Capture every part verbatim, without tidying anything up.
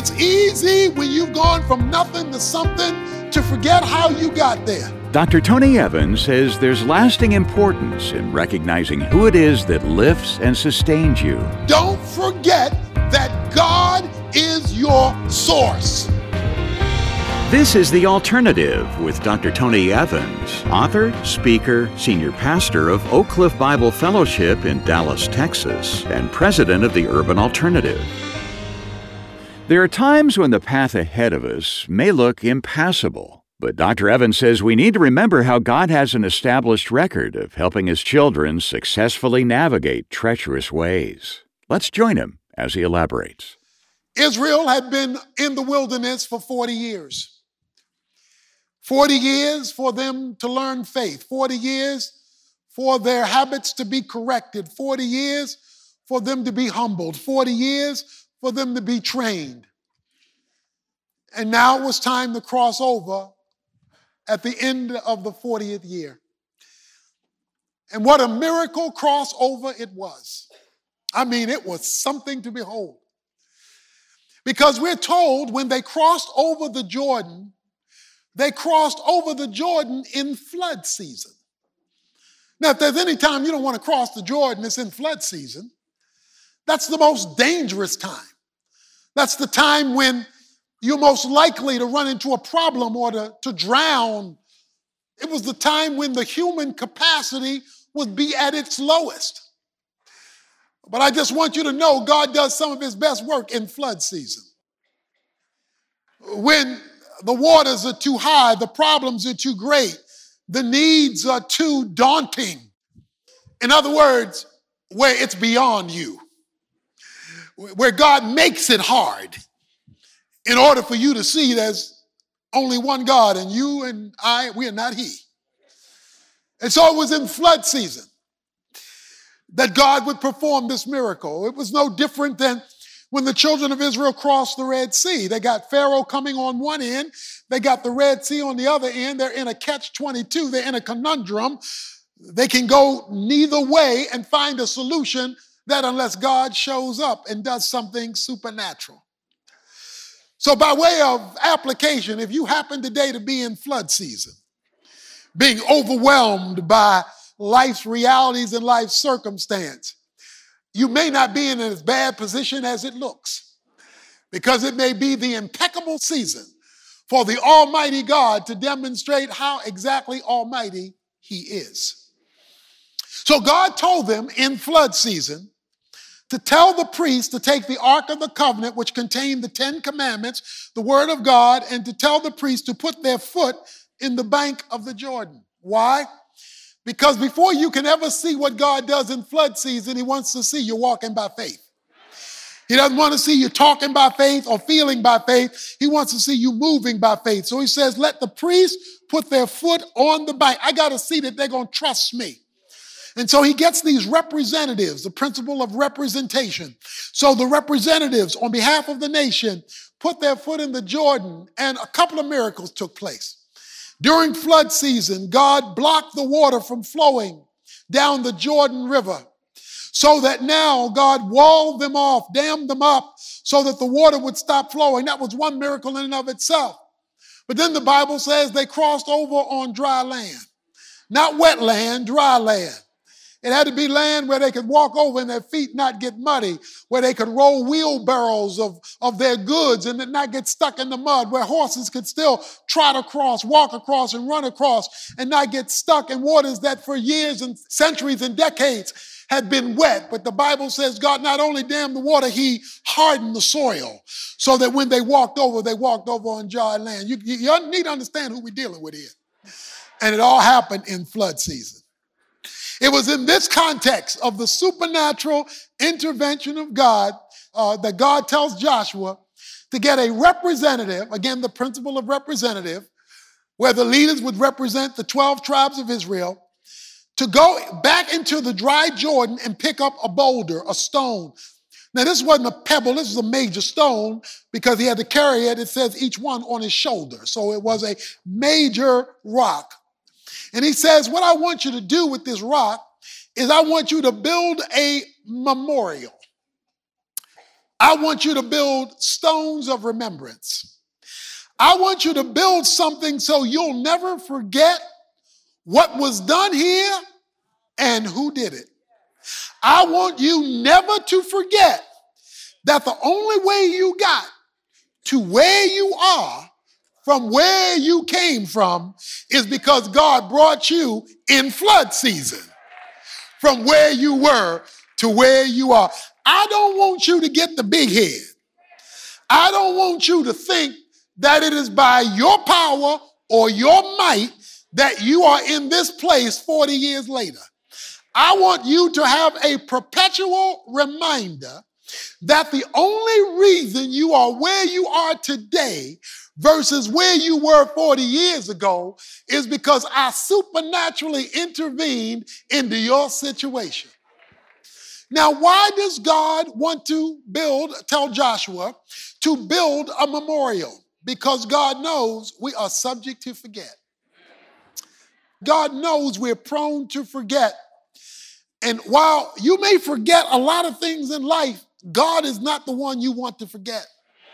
It's easy when you've gone from nothing to something to forget how you got there. Doctor Tony Evans says there's lasting importance in recognizing who it is that lifts and sustains you. Don't forget that God is your source. This is The Alternative with Doctor Tony Evans, author, speaker, senior pastor of Oak Cliff Bible Fellowship in Dallas, Texas, and president of the Urban Alternative. There are times when the path ahead of us may look impassable, but Doctor Evans says we need to remember how God has an established record of helping His children successfully navigate treacherous ways. Let's join him as he elaborates. Israel had been in the wilderness for forty years. forty years for them to learn faith, forty years for their habits to be corrected, forty years for them to be humbled, forty years for them to be trained. And now it was time to cross over at the end of the fortieth year. And what a miracle crossover it was. I mean, it was something to behold. Because we're told when they crossed over the Jordan, they crossed over the Jordan in flood season. Now, if there's any time you don't want to cross the Jordan, it's in flood season. That's the most dangerous time. That's the time when you're most likely to run into a problem or to, to drown. It was the time when the human capacity would be at its lowest. But I just want you to know God does some of His best work in flood season. When the waters are too high, the problems are too great, the needs are too daunting. In other words, where it's beyond you, where God makes it hard in order for you to see there's only one God and you and I, we are not He. And so it was in flood season that God would perform this miracle. It was no different than when the children of Israel crossed the Red Sea. They got Pharaoh coming on one end, they got the Red Sea on the other end. They're in a catch twenty-two, they're in a conundrum. They can go neither way and find a solution that unless God shows up and does something supernatural. So by way of application, if you happen today to be in flood season, being overwhelmed by life's realities and life's circumstance, you may not be in as bad position as it looks, because it may be the impeccable season for the Almighty God to demonstrate how exactly almighty He is. So God told them in flood season to tell the priests to take the Ark of the Covenant, which contained the Ten Commandments, the Word of God, and to tell the priests to put their foot in the bank of the Jordan. Why? Because before you can ever see what God does in flood season, He wants to see you walking by faith. He doesn't want to see you talking by faith or feeling by faith. He wants to see you moving by faith. So He says, let the priests put their foot on the bank. I got to see that they're going to trust me. And so He gets these representatives, the principle of representation. So the representatives on behalf of the nation put their foot in the Jordan, and a couple of miracles took place. During flood season, God blocked the water from flowing down the Jordan River, so that now God walled them off, dammed them up, so that the water would stop flowing. That was one miracle in and of itself. But then the Bible says they crossed over on dry land. Not wet land, dry land. It had to be land where they could walk over and their feet not get muddy, where they could roll wheelbarrows of, of their goods and not get stuck in the mud, where horses could still trot across, walk across, and run across and not get stuck in waters that for years and centuries and decades had been wet. But the Bible says God not only dammed the water, He hardened the soil so that when they walked over, they walked over on dry land. You, you, you need to understand who we're dealing with here. And it all happened in flood season. It was in this context of the supernatural intervention of God uh, that God tells Joshua to get a representative, again, the principle of representative, where the leaders would represent the twelve tribes of Israel, to go back into the dry Jordan and pick up a boulder, a stone. Now, this wasn't a pebble, this was a major stone, because he had to carry it, it says, each one on his shoulder. So it was a major rock. And he says, what I want you to do with this rock is I want you to build a memorial. I want you to build stones of remembrance. I want you to build something so you'll never forget what was done here and who did it. I want you never to forget that the only way you got to where you are from where you came from is because God brought you in flood season from where you were to where you are. I don't want you to get the big head. I don't want you to think that it is by your power or your might that you are in this place forty years later. I want you to have a perpetual reminder that the only reason you are where you are today versus where you were forty years ago is because I supernaturally intervened into your situation. Now, why does God want to build, tell Joshua, to build a memorial? Because God knows we are subject to forget. God knows we're prone to forget. And while you may forget a lot of things in life, God is not the one you want to forget.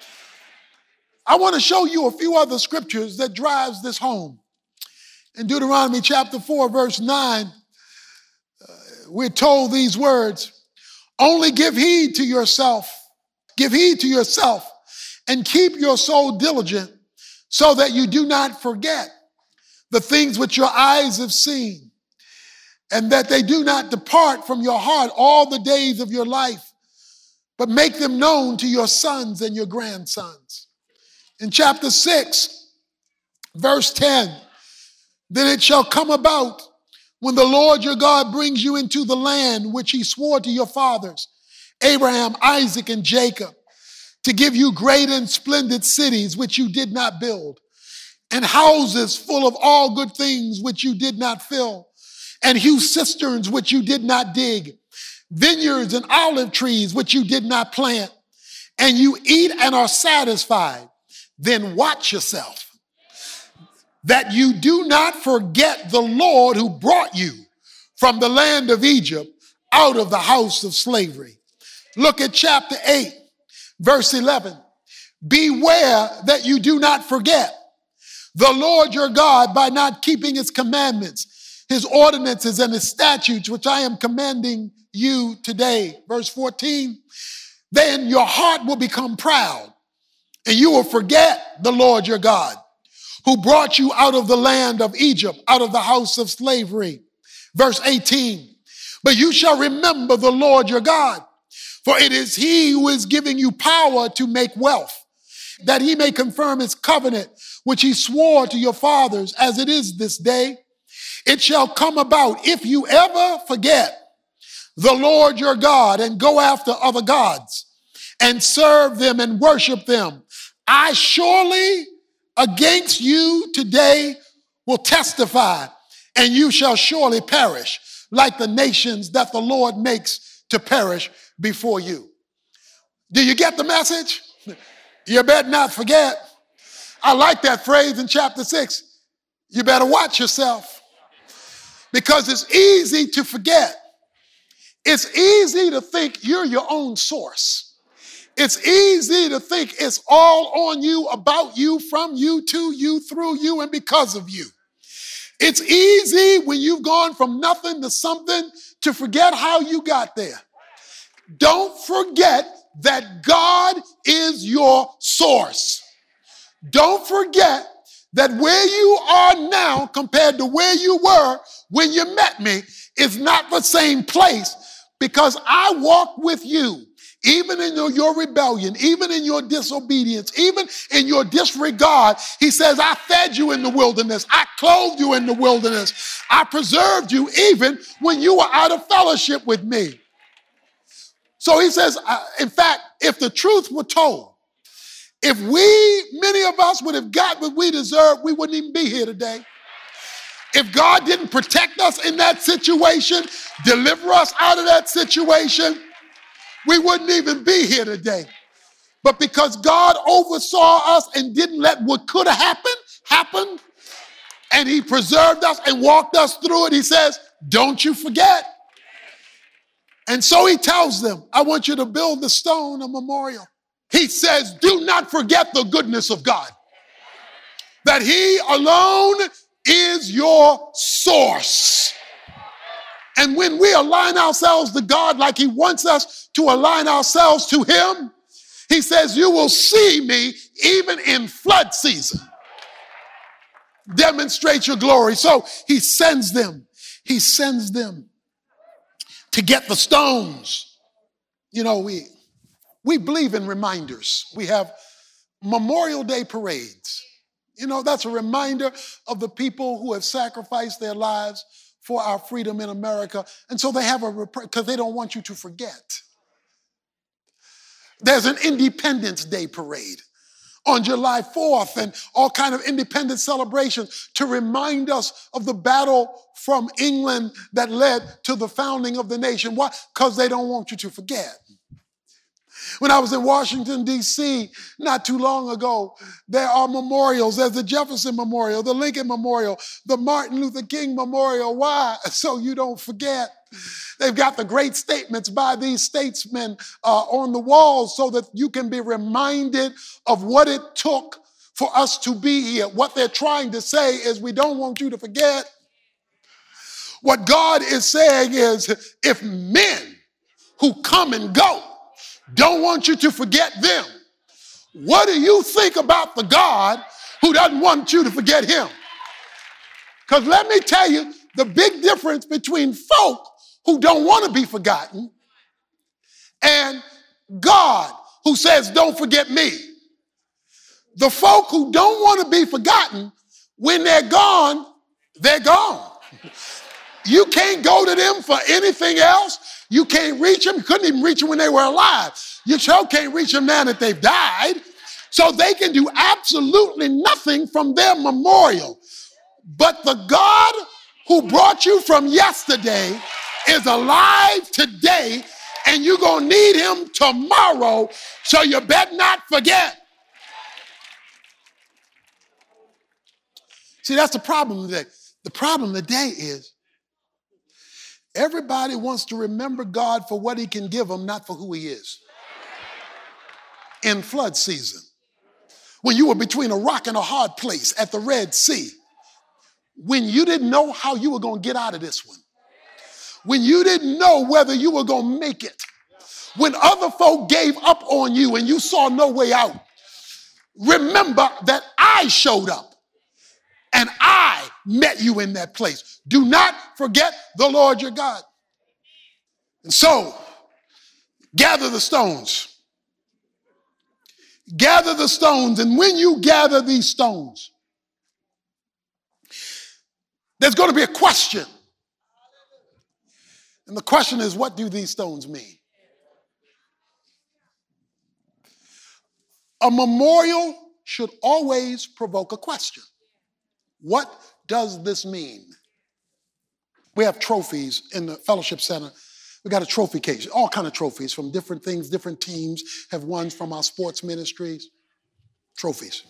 I want to show you a few other scriptures that drives this home. In Deuteronomy chapter four, verse nine, uh, we're told these words, only give heed to yourself, give heed to yourself, and keep your soul diligent so that you do not forget the things which your eyes have seen, and that they do not depart from your heart all the days of your life, but make them known to your sons and your grandsons. In chapter six, verse ten, then it shall come about when the Lord your God brings you into the land which he swore to your fathers, Abraham, Isaac, and Jacob, to give you great and splendid cities which you did not build, and houses full of all good things which you did not fill, and hew cisterns which you did not dig, vineyards and olive trees which you did not plant, and you eat and are satisfied. Then watch yourself, that you do not forget the Lord who brought you from the land of Egypt out of the house of slavery. Look at chapter eight, verse eleven. Beware that you do not forget the Lord your God by not keeping his commandments, his ordinances, and his statutes, which I am commanding you today. Verse fourteen, then your heart will become proud, and you will forget the Lord your God, who brought you out of the land of Egypt, out of the house of slavery. Verse eighteen, but you shall remember the Lord your God, for it is he who is giving you power to make wealth, that he may confirm his covenant, which he swore to your fathers, as it is this day. It shall come about, if you ever forget the Lord your God and go after other gods and serve them and worship them, I surely against you today will testify, and you shall surely perish like the nations that the Lord makes to perish before you. Do you get the message? You better not forget. I like that phrase in chapter six. You better watch yourself, because it's easy to forget. It's easy to think you're your own source. It's easy to think it's all on you, about you, from you, to you, through you, and because of you. It's easy when you've gone from nothing to something to forget how you got there. Don't forget that God is your source. Don't forget that where you are now compared to where you were when you met me is not the same place, because I walk with you. Even in your, your rebellion, even in your disobedience, even in your disregard, he says, I fed you in the wilderness. I clothed you in the wilderness. I preserved you even when you were out of fellowship with me. So he says, uh, in fact, if the truth were told, if we, many of us would have got what we deserved, we wouldn't even be here today. If God didn't protect us in that situation, deliver us out of that situation, we wouldn't even be here today. But because God oversaw us and didn't let what could have happened happen, and he preserved us and walked us through it, he says, don't you forget. And so he tells them, I want you to build the stone a memorial. He says, do not forget the goodness of God, that he alone is your source. And when we align ourselves to God like he wants us to align ourselves to him, he says, you will see me even in flood season. Demonstrate your glory. So he sends them. He sends them to get the stones. You know, we, we believe in reminders. We have Memorial Day parades. You know, that's a reminder of the people who have sacrificed their lives for our freedom in America. And so they have a, because they don't want you to forget. There's an Independence Day parade on July fourth and all kind of independence celebrations to remind us of the battle from England that led to the founding of the nation. Why? Because they don't want you to forget. When I was in Washington, D C not too long ago, there are memorials. There's the Jefferson Memorial, the Lincoln Memorial, the Martin Luther King Memorial. Why? So you don't forget. They've got the great statements by these statesmen uh, on the walls so that you can be reminded of what it took for us to be here. What they're trying to say is we don't want you to forget. What God is saying is if men who come and go don't want you to forget them, what do you think about the God who doesn't want you to forget him? Because let me tell you, the big difference between folk who don't want to be forgotten and God who says, don't forget me. The folk who don't want to be forgotten, when they're gone, they're gone. You can't go to them for anything else. You can't reach them. You couldn't even reach them when they were alive. You sure can't reach them now that they've died. So they can do absolutely nothing from their memorial. But the God who brought you from yesterday is alive today, and you're going to need him tomorrow, so you better not forget. See, that's the problem today. The problem today is everybody wants to remember God for what he can give them, not for who he is. In flood season, when you were between a rock and a hard place at the Red Sea, when you didn't know how you were going to get out of this one, when you didn't know whether you were going to make it, when other folk gave up on you and you saw no way out, remember that I showed up and I met you in that place. Do not forget the Lord your God. And so, gather the stones. Gather the stones, and when you gather these stones, there's going to be a question. And the question is, what do these stones mean? A memorial should always provoke a question. What does this mean? We have trophies in the fellowship center. We got a trophy case, all kind of trophies from different things. Different teams have won from our sports ministries. Trophies.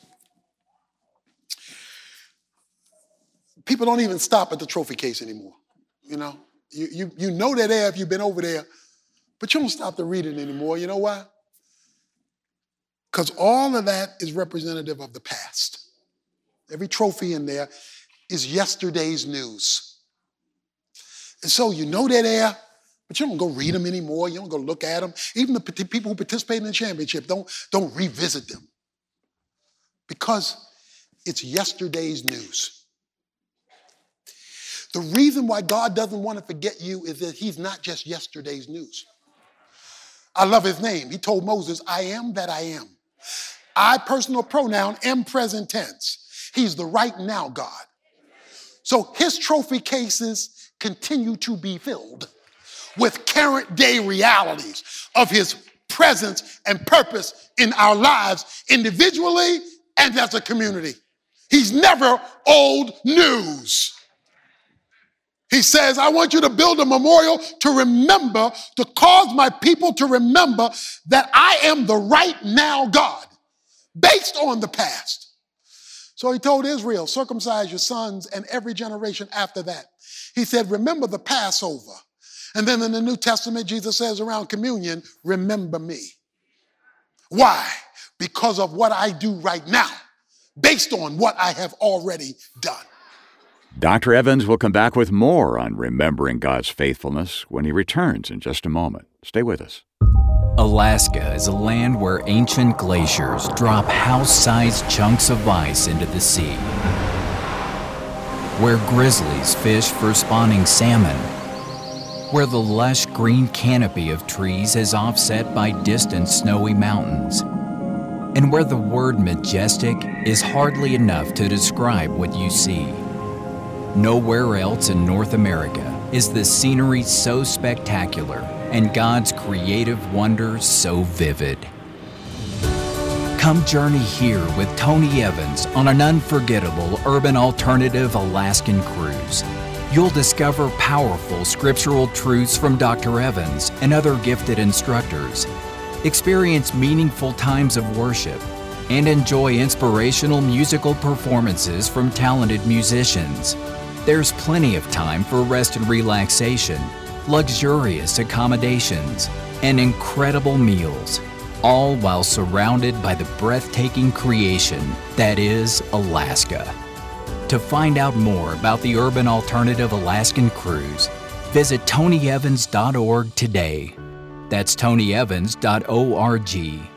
People don't even stop at the trophy case anymore. You know, you, you, you know they're there if you've been over there, but you don't stop to read it anymore. You know why? Because all of that is representative of the past. Every trophy in there is yesterday's news. And so you know they're there, but you don't go read them anymore. You don't go look at them. Even the people who participate in the championship, don't, don't revisit them. Because it's yesterday's news. The reason why God doesn't want to forget you is that he's not just yesterday's news. I love his name. He told Moses, I am that I am. I, personal pronoun, am present tense. He's the right now God. So his trophy cases continue to be filled with current day realities of his presence and purpose in our lives individually and as a community. He's never old news. He says, I want you to build a memorial to remember, to cause my people to remember that I am the right now God, based on the past. So he told Israel, circumcise your sons and every generation after that. He said, remember the Passover And then in the New Testament, Jesus says around communion, remember me. Why? Because of what I do right now, based on what I have already done. Doctor Evans will come back with more on remembering God's faithfulness when he returns in just a moment. Stay with us. Alaska is a land where ancient glaciers drop house-sized chunks of ice into the sea, where grizzlies fish for spawning salmon, where the lush green canopy of trees is offset by distant snowy mountains, and where the word majestic is hardly enough to describe what you see. Nowhere else in North America is the scenery so spectacular and God's creative wonders so vivid. Come journey here with Tony Evans on an unforgettable urban alternative Alaskan cruise. You'll discover powerful scriptural truths from Doctor Evans and other gifted instructors, experience meaningful times of worship, and enjoy inspirational musical performances from talented musicians. There's plenty of time for rest and relaxation, luxurious accommodations, and incredible meals, all while surrounded by the breathtaking creation that is Alaska. To find out more about the Urban Alternative Alaskan Cruise, visit tony evans dot org today. That's tony evans dot org.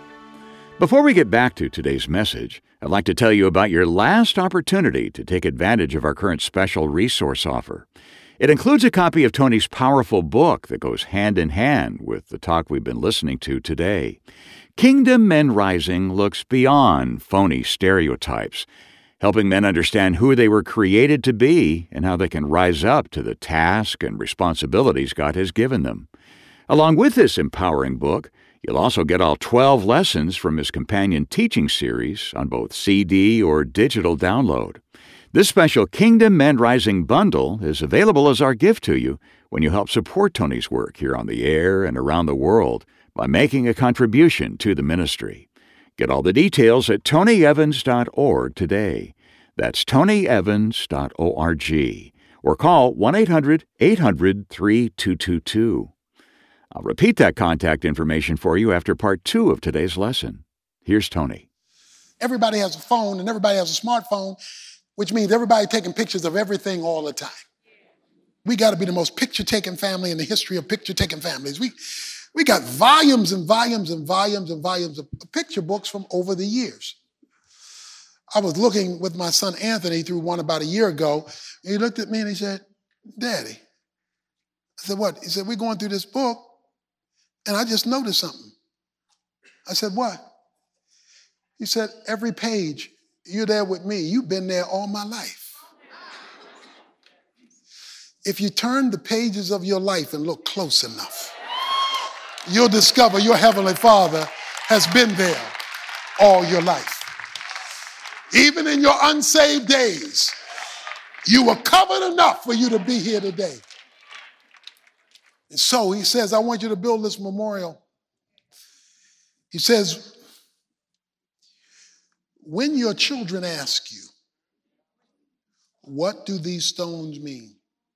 Before we get back to today's message, I'd like to tell you about your last opportunity to take advantage of our current special resource offer. It includes a copy of Tony's powerful book that goes hand in hand with the talk we've been listening to today. Kingdom Men Rising looks beyond phony stereotypes, helping men understand who they were created to be and how they can rise up to the task and responsibilities God has given them. Along with this empowering book, you'll also get all twelve lessons from his companion teaching series on both C D or digital download. This special Kingdom Men Rising bundle is available as our gift to you when you help support Tony's work here on the air and around the world by making a contribution to the ministry. Get all the details at tony evans dot org today. That's tony evans dot org. Or call one eight hundred eight hundred three two two two. I'll repeat that contact information for you after part two of today's lesson. Here's Tony. Everybody has a phone and everybody has a smartphone, which means everybody taking pictures of everything all the time. We got to be the most picture-taking family in the history of picture-taking families. We, we got volumes and volumes and volumes and volumes of picture books from over the years. I was looking with my son Anthony through one about a year ago, and he looked at me and he said, Daddy. I said, what? He said, we're going through this book, and I just noticed something. I said, what? He said, every page, you're there with me. You've been there all my life. If you turn the pages of your life and look close enough, you'll discover your Heavenly Father has been there all your life. Even in your unsaved days, you were covered enough for you to be here today. And so he says, I want you to build this memorial. He says, when your children ask you, what do these stones mean?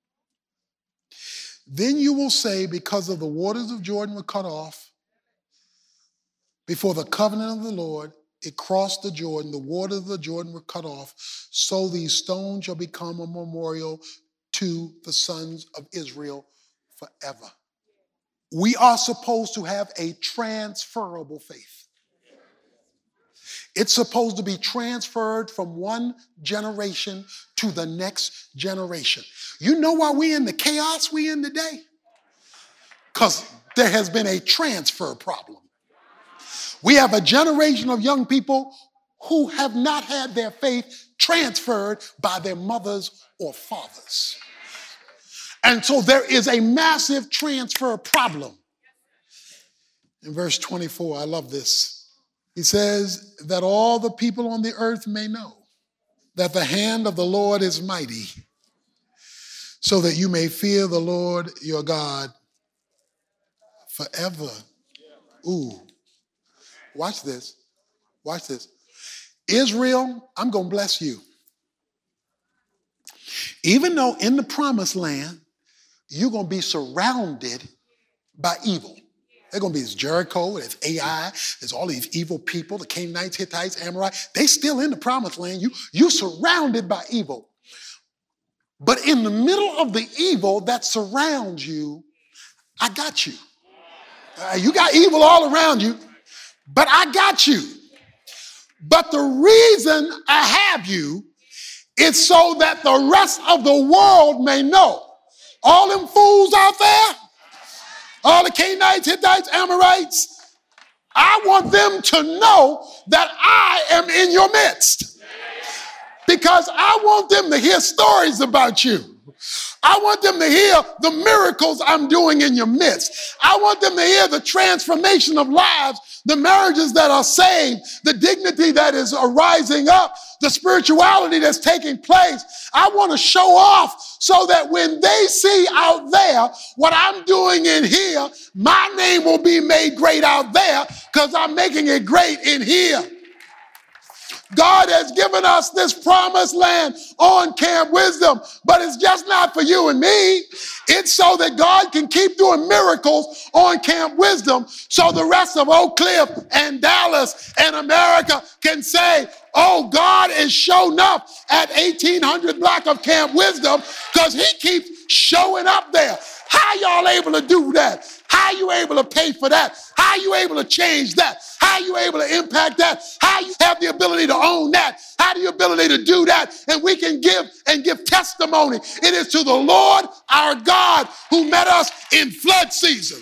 Then you will say, because of the waters of Jordan were cut off, before the covenant of the Lord, it crossed the Jordan, the waters of the Jordan were cut off, so these stones shall become a memorial to the sons of Israel forever. We are supposed to have a transferable faith. It's supposed to be transferred from one generation to the next generation. You know why we're in the chaos we're in today? Because there has been a transfer problem. We have a generation of young people who have not had their faith transferred by their mothers or fathers. And so there is a massive transfer problem. In verse twenty-four, I love this. He says that all the people on the earth may know that the hand of the Lord is mighty, so that you may fear the Lord your God forever. Ooh, watch this. Watch this. Israel, I'm going to bless you. Even though in the promised land, you're going to be surrounded by evil. They're going to be this Jericho, there's Ai, there's all these evil people, the Canaanites, Hittites, Amorites. They still in the promised land. You, you're surrounded by evil. But in the middle of the evil that surrounds you, I got you. Uh, you got evil all around you, but I got you. But the reason I have you is so that the rest of the world may know. All them fools out there, all the Canaanites, Hittites, Amorites, I want them to know that I am in your midst. Because I want them to hear stories about you. I want them to hear the miracles I'm doing in your midst. I want them to hear the transformation of lives, the marriages that are saved, the dignity that is arising up, the spirituality that's taking place. I want to show off so that when they see out there what I'm doing in here, my name will be made great out there because I'm making it great in here. God has given us this promised land on Camp Wisdom, but it's just not for you and me. It's so that God can keep doing miracles on Camp Wisdom so the rest of Oak Cliff and Dallas and America can say, oh, God is showing up at eighteen hundred block of Camp Wisdom because he keeps showing up there. How y'all able to do that? How you able to pay for that? How you able to change that? How you able to impact that? How you have the ability to own that? How do you ability to do that? And we can give and give testimony. It is to the Lord our God who met us in flood season.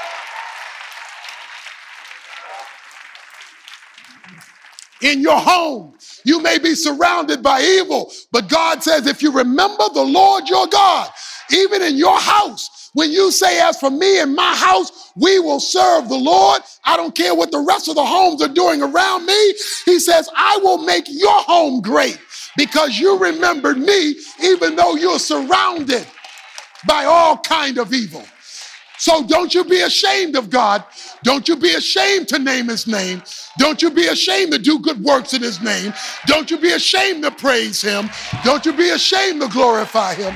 In your home, you may be surrounded by evil, but God says, if you remember the Lord your God, even in your house, when you say, as for me and my house, we will serve the Lord. I don't care what the rest of the homes are doing around me. He says, I will make your home great because you remembered me, even though you're surrounded by all kind of evil. So don't you be ashamed of God. Don't you be ashamed to name his name. Don't you be ashamed to do good works in his name. Don't you be ashamed to praise him. Don't you be ashamed to glorify him.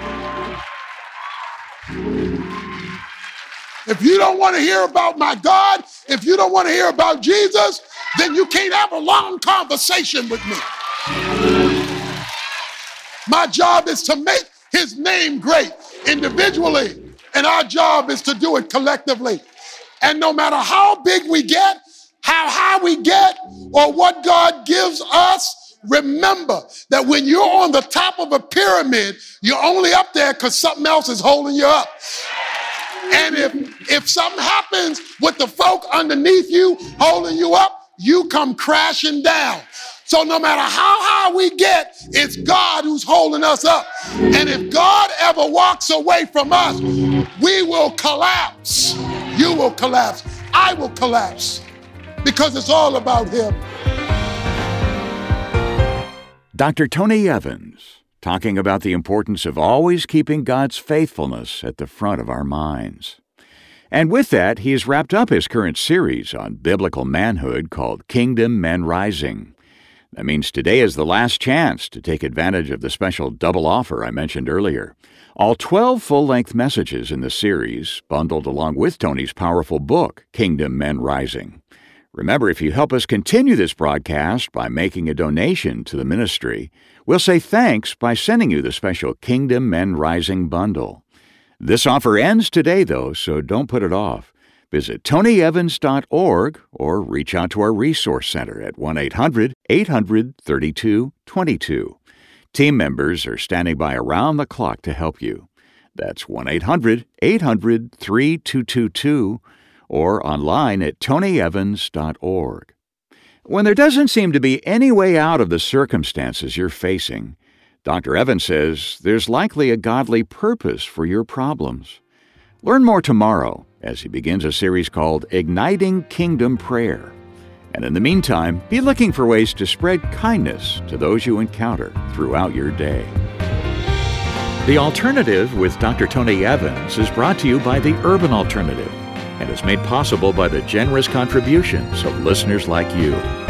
If you don't want to hear about my God, if you don't want to hear about Jesus, then you can't have a long conversation with me. My job is to make his name great individually, and our job is to do it collectively. And no matter how big we get, how high we get, or what God gives us, remember that when you're on the top of a pyramid, you're only up there because something else is holding you up. And if, if something happens with the folk underneath you, holding you up, you come crashing down. So no matter how high we get, it's God who's holding us up. And if God ever walks away from us, we will collapse. You will collapse. I will collapse. Because it's all about him. Doctor Tony Evans, talking about the importance of always keeping God's faithfulness at the front of our minds. And with that, he has wrapped up his current series on biblical manhood called Kingdom Men Rising. That means today is the last chance to take advantage of the special double offer I mentioned earlier. All twelve full-length messages in the series, bundled along with Tony's powerful book, Kingdom Men Rising. Remember, if you help us continue this broadcast by making a donation to the ministry, we'll say thanks by sending you the special Kingdom Men Rising bundle. This offer ends today, though, so don't put it off. Visit tony evans dot org or reach out to our resource center at one eight hundred eight hundred thirty-two twenty-two. Team members are standing by around the clock to help you. That's one eight hundred eight hundred thirty-two twenty-two or online at tony evans dot org. When there doesn't seem to be any way out of the circumstances you're facing, Doctor Evans says there's likely a godly purpose for your problems. Learn more tomorrow as he begins a series called Igniting Kingdom Prayer. And in the meantime, be looking for ways to spread kindness to those you encounter throughout your day. The Alternative with Doctor Tony Evans is brought to you by the Urban Alternative and is made possible by the generous contributions of listeners like you.